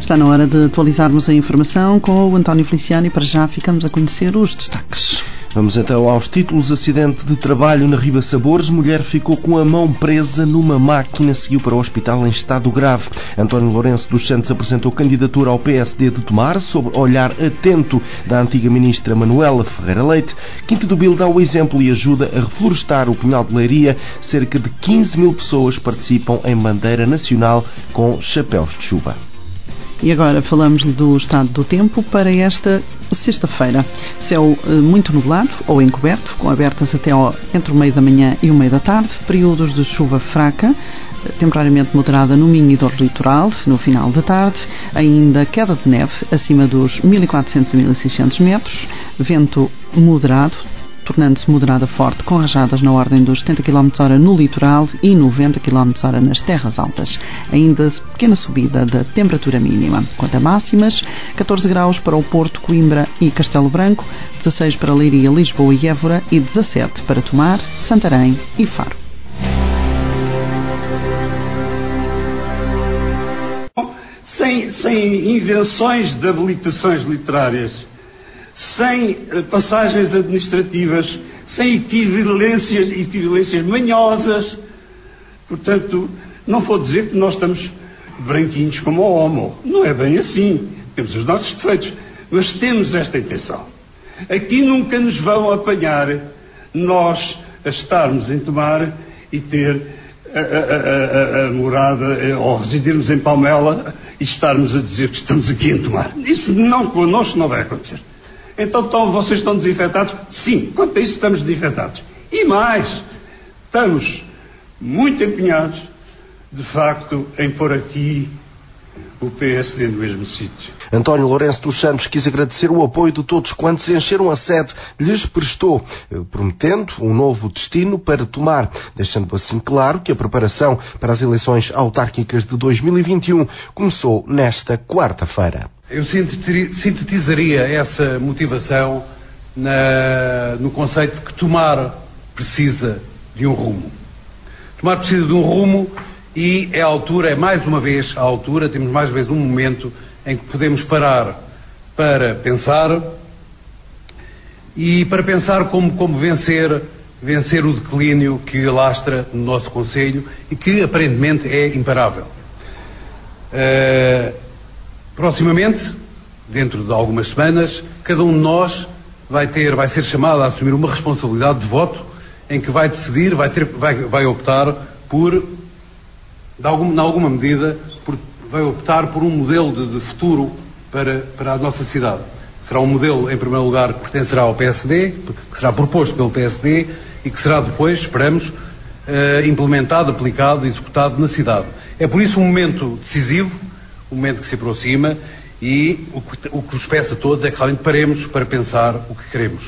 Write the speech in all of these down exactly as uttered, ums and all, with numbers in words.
Está na hora de atualizarmos a informação com o António Feliciano e para já ficamos a conhecer os destaques. Vamos então aos títulos. Acidente de trabalho na Riba Sabores. Mulher ficou com a mão presa numa máquina, seguiu para o hospital em estado grave. António Lourenço dos Santos apresentou candidatura ao P S D de Tomar, sob olhar atento da antiga ministra Manuela Ferreira Leite. Quinta do Bil dá o exemplo e ajuda a reflorestar o Pinhal de Leiria. Cerca de quinze mil pessoas participam em bandeira nacional com chapéus de chuva. E agora falamos do estado do tempo para esta sexta-feira. Céu muito nublado ou encoberto, com abertas até ao, entre o meio da manhã e o meio da tarde, períodos de chuva fraca, temporariamente moderada no Minho e do litoral, no final da tarde, ainda queda de neve acima dos mil e quatrocentos a mil e seiscentos metros, vento moderado, tornando-se moderada forte, com rajadas na ordem dos setenta quilómetros hora no litoral e noventa quilómetros hora nas terras altas. Ainda pequena subida da temperatura mínima. Quanto a máximas, catorze graus para o Porto, Coimbra e Castelo Branco, dezasseis para Leiria, Lisboa e Évora e dezassete para Tomar, Santarém e Faro. Sem, sem invenções de habilitações literárias, sem passagens administrativas, sem equivalências, equivalências manhosas. Portanto, não vou dizer que nós estamos branquinhos como o homo. Não é bem assim. Temos os nossos defeitos, mas temos esta intenção. Aqui nunca nos vão apanhar nós a estarmos em Tomar e ter a, a, a, a morada, ou residirmos em Palmela e estarmos a dizer que estamos aqui em Tomar. Isso não connosco não vai acontecer. Então, então vocês estão desinfetados? Sim, quanto a isso estamos desinfetados. E mais, estamos muito empenhados, de facto, em pôr aqui o P S D no mesmo sítio. António Lourenço dos Santos quis agradecer o apoio de todos quantos encheram a sede lhes prestou, prometendo um novo destino para Tomar, deixando assim claro que a preparação para as eleições autárquicas de dois mil e vinte e um começou nesta quarta-feira. Eu sintetizaria essa motivação na, no conceito de que Tomar precisa de um rumo. Tomar precisa de um rumo e é a altura, é mais uma vez a altura, temos mais uma vez um momento em que podemos parar para pensar e para pensar como, como vencer, vencer o declínio que lastra no nosso concelho e que aparentemente é imparável. Uh, Proximamente, dentro de algumas semanas, cada um de nós vai ter, vai ser chamado a assumir uma responsabilidade de voto em que vai decidir, vai, ter, vai, vai optar por, de algum, em alguma medida, por, vai optar por um modelo de, de futuro para, para a nossa cidade. Será um modelo, em primeiro lugar, que pertencerá ao P S D, que será proposto pelo P S D e que será depois, esperamos, uh, implementado, aplicado e executado na cidade. É por isso um momento decisivo, o momento que se aproxima e o que, o que vos peço a todos é que realmente paremos para pensar o que queremos.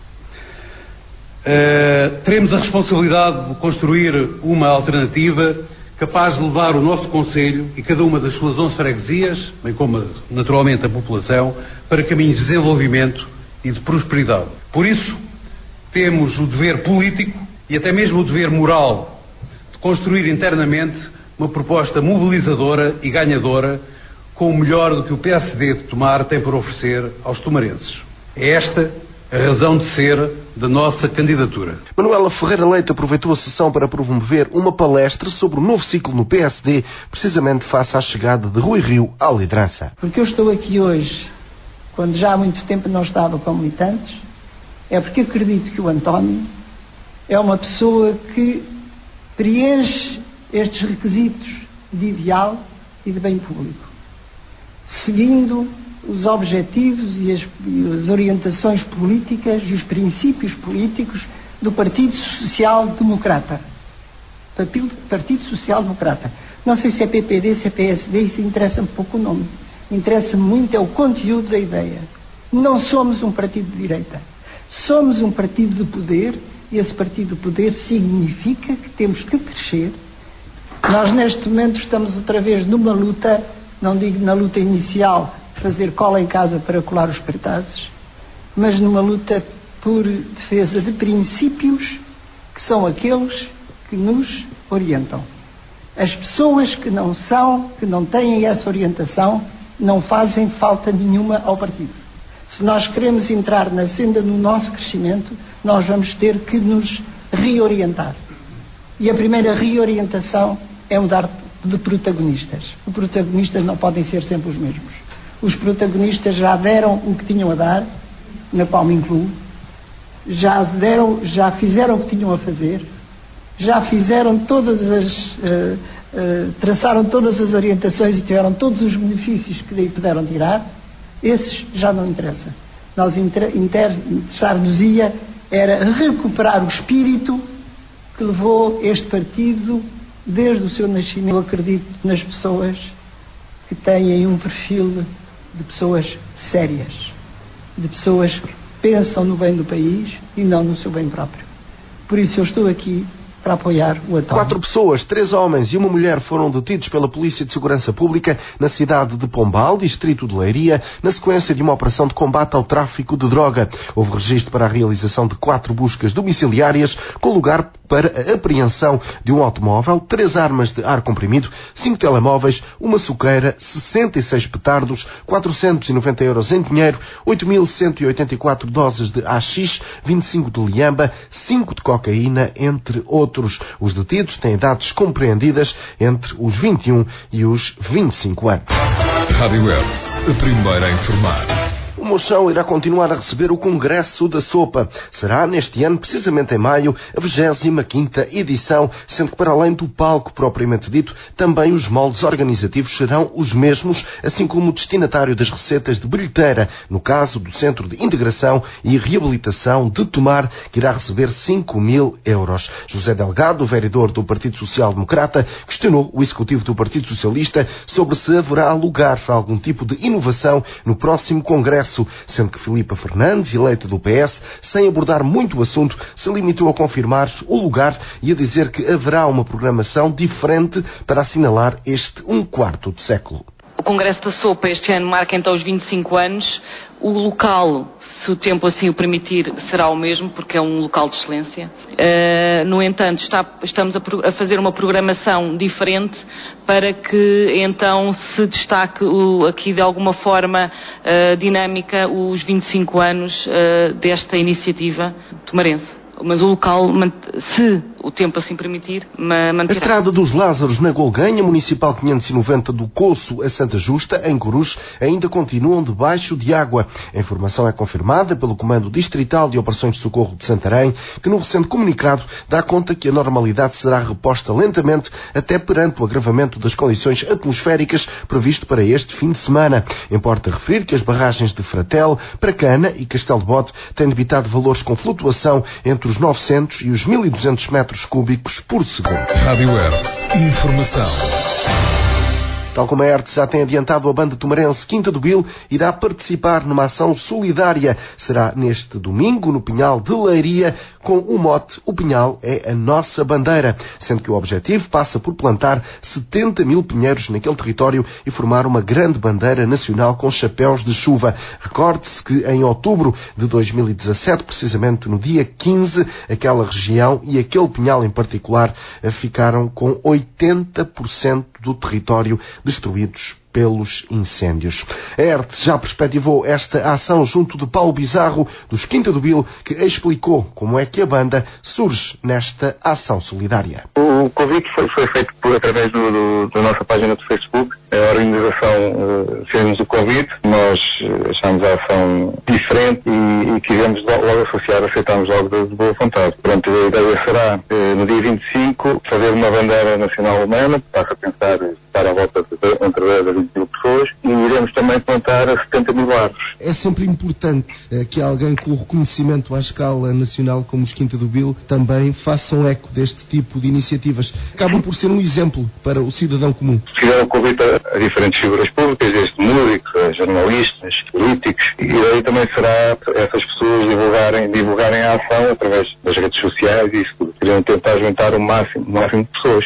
Uh, teremos a responsabilidade de construir uma alternativa capaz de levar o nosso concelho e cada uma das suas onze freguesias, bem como naturalmente a população, para caminhos de desenvolvimento e de prosperidade. Por isso, temos o dever político e até mesmo o dever moral de construir internamente uma proposta mobilizadora e ganhadora com o melhor do que o P S D de Tomar tem para oferecer aos tomarenses. É esta a razão de ser da nossa candidatura. Manuela Ferreira Leite aproveitou a sessão para promover uma palestra sobre o novo ciclo no P S D, precisamente face à chegada de Rui Rio à liderança. Porque eu estou aqui hoje, quando já há muito tempo não estava com militantes, é porque acredito que o António é uma pessoa que preenche estes requisitos de ideal e de bem público, seguindo os objetivos e as, e as orientações políticas e os princípios políticos do Partido Social Democrata. Partido Social Democrata. Não sei se é P P D, se é P S D, isso interessa-me pouco o nome. Interessa-me muito é o conteúdo da ideia. Não somos um partido de direita. Somos um partido de poder e esse partido de poder significa que temos que crescer. Nós neste momento estamos outra vez numa luta, não digo na luta inicial de fazer cola em casa para colar os cartazes, mas numa luta por defesa de princípios que são aqueles que nos orientam. As pessoas que não são, que não têm essa orientação, não fazem falta nenhuma ao partido. Se nós queremos entrar na senda do nosso crescimento, nós vamos ter que nos reorientar. E a primeira reorientação é mudar de protagonistas. Os protagonistas não podem ser sempre os mesmos. Os protagonistas já deram o que tinham a dar, na qual me incluo, já deram, já fizeram o que tinham a fazer, já fizeram todas as, uh, uh, traçaram todas as orientações e tiveram todos os benefícios que daí puderam tirar. Esses já não interessa. Nós interessar-nos-ia era recuperar o espírito que levou este partido desde o seu nascimento. Eu acredito nas pessoas que têm um perfil de pessoas sérias, de pessoas que pensam no bem do país e não no seu bem próprio. Por isso eu estou aqui para apoiar o António. Quatro pessoas, três homens e uma mulher foram detidos pela Polícia de Segurança Pública na cidade de Pombal, distrito de Leiria, na sequência de uma operação de combate ao tráfico de droga. Houve registro para a realização de quatro buscas domiciliárias, com lugar para a apreensão de um automóvel, três armas de ar comprimido, cinco telemóveis, uma suqueira, sessenta e seis petardos, quatrocentos e noventa euros em dinheiro, oito mil cento e oitenta e quatro doses de haxixe, vinte e cinco de liamba, cinco de cocaína, entre outros. Os detidos têm idades compreendidas entre os vinte e um e os vinte e cinco anos. Rádio Web, a primeira a informar. O Moção irá continuar a receber o Congresso da Sopa. Será neste ano, precisamente em maio, a vigésima quinta edição, sendo que para além do palco propriamente dito, também os moldes organizativos serão os mesmos, assim como o destinatário das receitas de bilheteira, no caso do Centro de Integração e Reabilitação de Tomar, que irá receber cinco mil euros. José Delgado, vereador do Partido Social Democrata, questionou o Executivo do Partido Socialista sobre se haverá lugar para algum tipo de inovação no próximo Congresso, sendo que Filipa Fernandes, eleita do P S, sem abordar muito o assunto, se limitou a confirmar o lugar e a dizer que haverá uma programação diferente para assinalar este um quarto de século. O Congresso da Sopa este ano marca então os vinte e cinco anos. O local, se o tempo assim o permitir, será o mesmo, porque é um local de excelência. Uh, no entanto, está, estamos a, a fazer uma programação diferente para que então se destaque o, aqui de alguma forma uh, dinâmica os vinte e cinco anos uh, desta iniciativa tomarense. Mas o local, se o tempo assim permitir, manterá. A Estrada dos Lázaros, na Golganha, Municipal quinhentos e noventa do Coço a Santa Justa, em Coruche, ainda continuam debaixo de água. A informação é confirmada pelo Comando Distrital de Operações de Socorro de Santarém, que no recente comunicado dá conta que a normalidade será reposta lentamente até perante o agravamento das condições atmosféricas previsto para este fim de semana. Importa referir que as barragens de Fratel, Pracana e Castelo de Bode têm debitado valores com flutuação entre os novecentos e os mil e duzentos metros cúbicos por segundo. Rádio Web, informação. Tal como a E R T já tem adiantado, a banda tomarense Quinta do Bil irá participar numa ação solidária. Será neste domingo, no Pinhal de Leiria, com o mote "O Pinhal é a nossa bandeira", sendo que o objetivo passa por plantar setenta mil pinheiros naquele território e formar uma grande bandeira nacional com chapéus de chuva. Recorde-se que em outubro de dois mil e dezassete, precisamente no dia quinze, aquela região e aquele pinhal em particular ficaram com oitenta por cento do território destruídos pelos incêndios. A E R T já perspectivou esta ação junto de Paulo Bizarro, dos Quinta do Bil, que explicou como é que a banda surge nesta ação solidária. O convite foi, foi feito por, através do, do, da nossa página do Facebook. A organização uh, fez-nos o convite, nós achámos a ação diferente e, e quisemos logo associar, aceitámos logo de, de boa vontade. Pronto, a ideia será, uh, no dia vinte e cinco, fazer uma bandeira nacional humana, para pensar estar à volta de entre dez a vinte mil pessoas, e iremos também plantar setenta mil árvores. É sempre importante eh, que alguém com o reconhecimento à escala nacional como os Quinta do Bil também façam eco deste tipo de iniciativas. Acabam por ser um exemplo para o cidadão comum. Fizeram convite a, a diferentes figuras públicas, desde músicos, a jornalistas, políticos, e aí também será essas pessoas divulgarem, divulgarem a ação através das redes sociais e isso tudo. Queriam tentar juntar o máximo, o máximo de pessoas.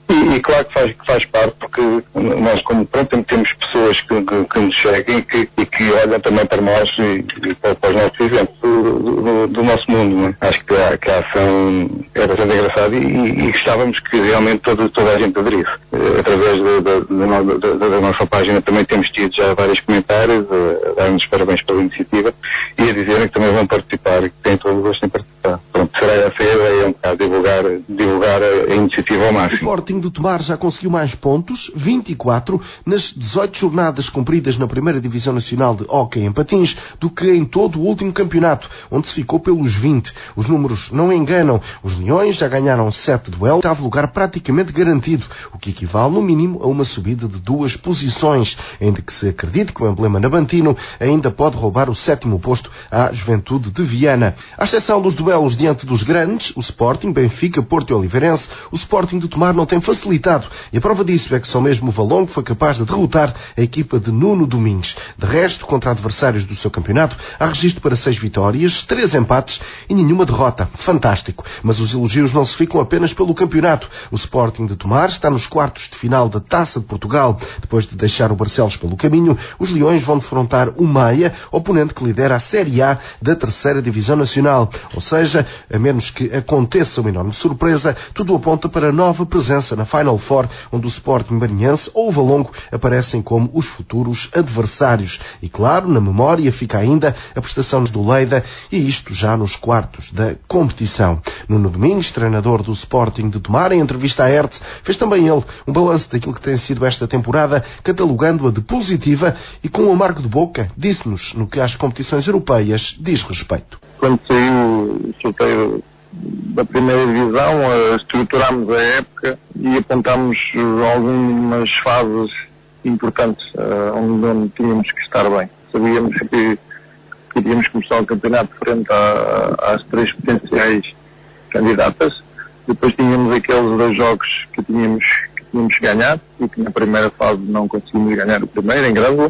E, e claro que faz, que faz parte, porque nós, como pronto, temos pessoas que, que, que nos seguem e que, e que olham também para nós e, e para, para os nossos exemplos do, do, do nosso mundo. Não é? Acho que a, que a ação é bastante engraçada e, e, e gostávamos que realmente todo, toda a gente aderisse. Através da, da, da, da, da nossa página também temos tido já vários comentários a, a dar-nos parabéns pela iniciativa e a dizerem que também vão participar e que têm todo o gosto em participar. Pronto, será essa a ideia, um bocado, divulgar, divulgar a, a iniciativa ao máximo. O Sporting de Tomar já conseguiu mais pontos, vinte e quatro, nas dezoito jornadas cumpridas na primeira Divisão Nacional de Hóquei em Patins, do que em todo o último campeonato, onde se ficou pelos vinte. Os números não enganam. Os Leões já ganharam sete duelos, oitavo lugar praticamente garantido, o que equivale, no mínimo, a uma subida de duas posições, ainda que se acredite que o emblema nabantino ainda pode roubar o sétimo posto à Juventude de Viana. À exceção dos duelos diante dos grandes, o Sporting, Benfica, Porto e Oliveirense, o Sporting de Tomar não tem facilitado, e a prova disso é que só mesmo o Valongo foi capaz de derrotar a equipa de Nuno Domingues. De resto, contra adversários do seu campeonato, há registro para seis vitórias, três empates e nenhuma derrota. Fantástico. Mas os elogios não se ficam apenas pelo campeonato. O Sporting de Tomar está nos quartos de final da Taça de Portugal. Depois de deixar o Barcelos pelo caminho, os Leões vão defrontar o Maia, oponente que lidera a Série A da terceira Divisão Nacional. Ou seja, a menos que aconteça uma enorme surpresa, tudo aponta para nova presença na Final Four, onde o Sporting Marinhense ou o Valongo aparecem como os futuros adversários. E claro, na memória fica ainda a prestação do Leida, e isto já nos quartos da competição. Nuno Domingues, treinador do Sporting de Tomar, em entrevista à Hertz, fez também ele um balanço daquilo que tem sido esta temporada, catalogando-a de positiva e com um amargo de boca, disse-nos no que às competições europeias diz respeito. Quando saiu o sorteio da primeira divisão, estruturámos a época e apontámos algumas fases importantes onde, onde tínhamos que estar bem. Sabíamos que queríamos começar o campeonato frente a, às três potenciais candidatas. Depois tínhamos aqueles dois jogos que tínhamos que tínhamos ganhado e que na primeira fase não conseguimos ganhar o primeiro, em Grândola.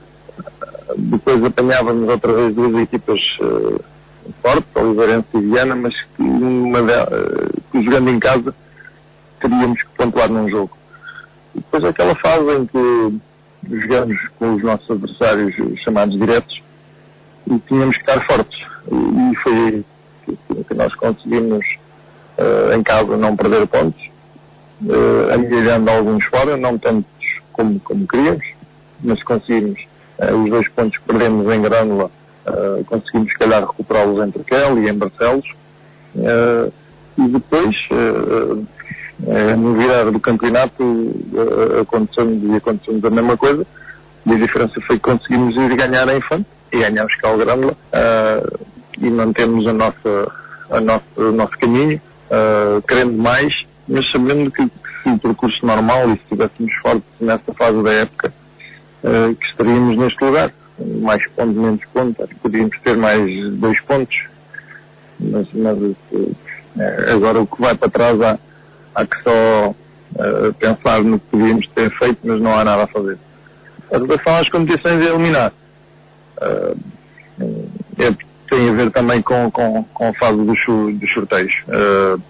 Depois apanhávamos outra vez duas equipas uh, fortes, Oliveirense e Viana, mas que, uma de, uh, que jogando em casa teríamos que pontuar num jogo. E depois aquela fase em que jogamos com os nossos adversários chamados diretos e tínhamos que estar fortes. E foi aí que, que nós conseguimos uh, em casa não perder pontos, uh, amelhando alguns fora, não tantos como, como queríamos, mas conseguimos. Uh, os dois pontos que perdemos em Grândola, uh, conseguimos, se calhar, recuperá-los em Turquel e em Barcelos. Uh, e depois, uh, uh, no virar do campeonato, uh, aconteceu-nos e aconteceu-nos a mesma coisa. E a diferença foi que conseguimos ir ganhar em Infante e ganhamos cá o Grândola, uh, e mantemos a nossa, a nossa, o nosso caminho, uh, querendo mais, mas sabendo que, que se o percurso normal e se estivéssemos fortes nesta fase da época, Uh, que estaríamos neste lugar, mais pontos, menos pontos, acho que poderíamos ter mais dois pontos, mas, mas uh, agora o que vai para trás há, há que só uh, pensar no que podíamos ter feito, mas não há nada a fazer. A relação às competições é eliminar. Uh, é, tem a ver também com, com, com a fase dos, dos sorteios. Uh,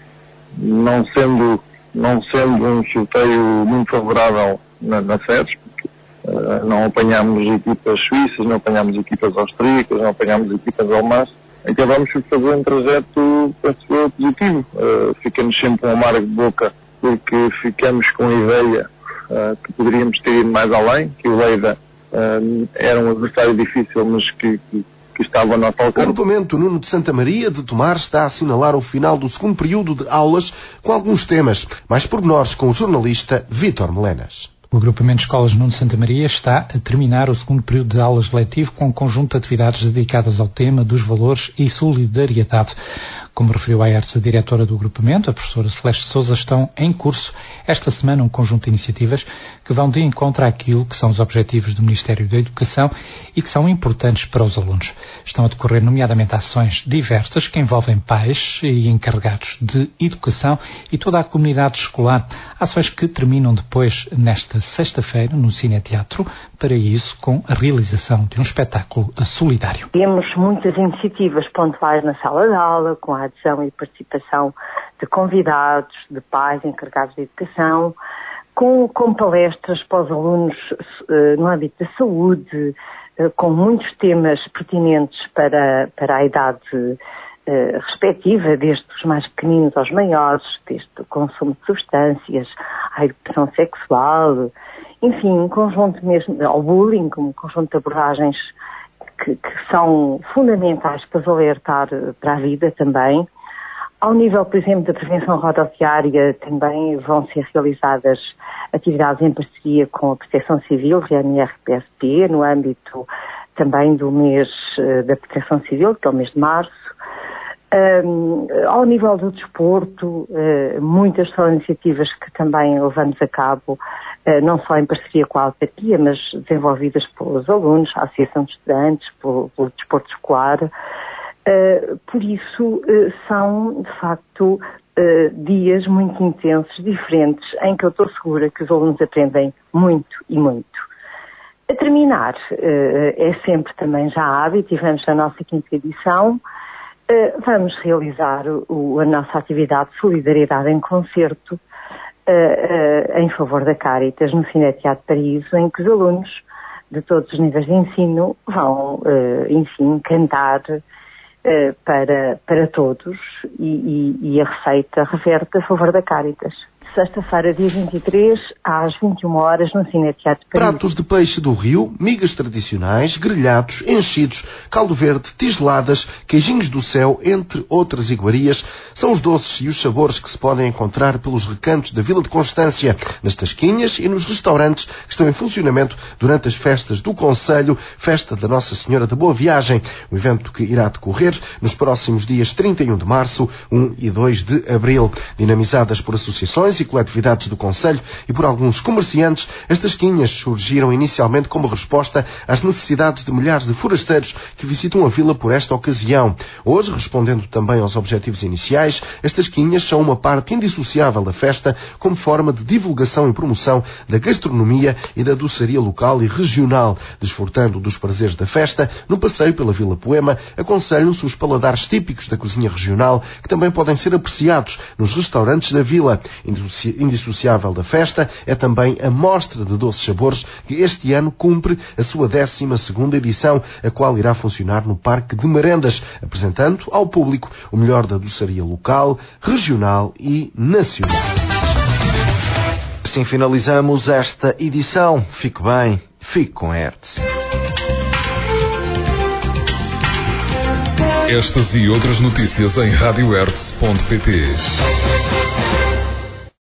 não sendo, não sendo um sorteio muito favorável na, na SEDES, Uh, não apanhámos equipas suíças, não apanhámos equipas austríacas, não apanhámos equipas alemãs. Acabamos por fazer um trajeto positivo. Uh, ficamos sempre um amargo de boca porque ficamos com a ideia uh, que poderíamos ter ido mais além, que o Leida uh, era um adversário difícil, mas que, que, que estava ao nosso alcance. O agrupamento Nuno de Santa Maria de Tomar está a assinalar o final do segundo período de aulas com alguns temas, mais pormenores com o jornalista Vítor Melenas. O agrupamento de escolas Nuno de Santa Maria está a terminar o segundo período de aulas letivo com um conjunto de atividades dedicadas ao tema dos valores e solidariedade. Como referiu à Hertz a diretora do agrupamento, a professora Celeste Sousa, estão em curso esta semana um conjunto de iniciativas que vão de encontro àquilo que são os objetivos do Ministério da Educação e que são importantes para os alunos. Estão a decorrer nomeadamente ações diversas que envolvem pais e encarregados de educação e toda a comunidade escolar. Ações que terminam depois nesta sexta-feira no Cineteatro, para isso com a realização de um espetáculo solidário. Temos muitas iniciativas pontuais na sala de aula, com a a adesão e participação de convidados, de pais encarregados de educação, com, com palestras para os alunos uh, no âmbito da saúde, uh, com muitos temas pertinentes para, para a idade uh, respectiva, desde os mais pequeninos aos maiores, desde o consumo de substâncias, à educação sexual, enfim, um conjunto mesmo, ao bullying, um conjunto de abordagens que, que são fundamentais para os alertar para a vida também. Ao nível, por exemplo, da prevenção rodoviária, também vão ser realizadas atividades em parceria com a Proteção Civil, a N R P S P, no âmbito também do mês da Proteção Civil, que é o mês de março. Um, ao nível do desporto, uh, muitas são iniciativas que também levamos a cabo, uh, não só em parceria com a autarquia, mas desenvolvidas pelos alunos, a Associação de Estudantes, pelo, pelo desporto escolar. Uh, por isso, uh, são, de facto, uh, dias muito intensos, diferentes, em que eu estou segura que os alunos aprendem muito e muito. A terminar, uh, é sempre também já hábito, e vamos na nossa quinta edição. Uh, vamos realizar o, a nossa atividade de solidariedade em concerto uh, uh, em favor da Caritas no Cineteatro Paraíso, em que os alunos de todos os níveis de ensino vão, uh, enfim, cantar uh, para, para todos e, e, e a receita reverte a favor da Caritas. Sexta-feira, dia vinte e três, às vinte e uma horas, no Cineteatro Paraíso. Pratos de peixe do rio, migas tradicionais, grelhados, enchidos, caldo verde, tigeladas, queijinhos do céu, entre outras iguarias, são os doces e os sabores que se podem encontrar pelos recantos da Vila de Constância, nas tasquinhas e nos restaurantes que estão em funcionamento durante as festas do Concelho, Festa da Nossa Senhora da Boa Viagem, um evento que irá decorrer nos próximos dias trinta e um de março, um e dois de abril. Dinamizadas por associações e coletividades do Concelho e por alguns comerciantes, as tasquinhas surgiram inicialmente como resposta às necessidades de milhares de forasteiros que visitam a vila por esta ocasião. Hoje, respondendo também aos objetivos iniciais, as tasquinhas são uma parte indissociável da festa como forma de divulgação e promoção da gastronomia e da doçaria local e regional. Desfrutando dos prazeres da festa, no passeio pela Vila Poema, aconselham-se os paladares típicos da cozinha regional que também podem ser apreciados nos restaurantes da vila. Indissociável da festa é também a Mostra de Doces Sabores, que este ano cumpre a sua décima segunda edição, a qual irá funcionar no Parque de Marendas, apresentando ao público o melhor da doçaria local, regional e nacional. Assim finalizamos esta edição. Fique bem, fique com a Hertz. Estas e outras notícias em rádio hertz ponto pt.